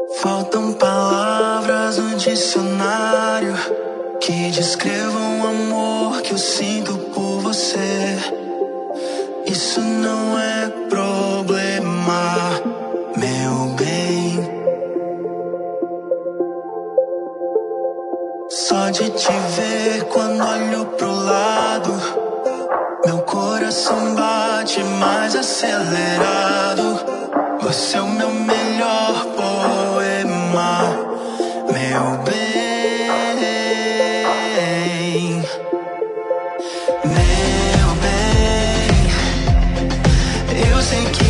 Faltam palavras no dicionário que descrevam o amor que eu sinto por você. Isso não é problema, meu bem. Só de te ver quando olho pro lado, meu coração bate mais acelerado. Você é o meu melhor poema, meu bem. Meu bem, eu sei que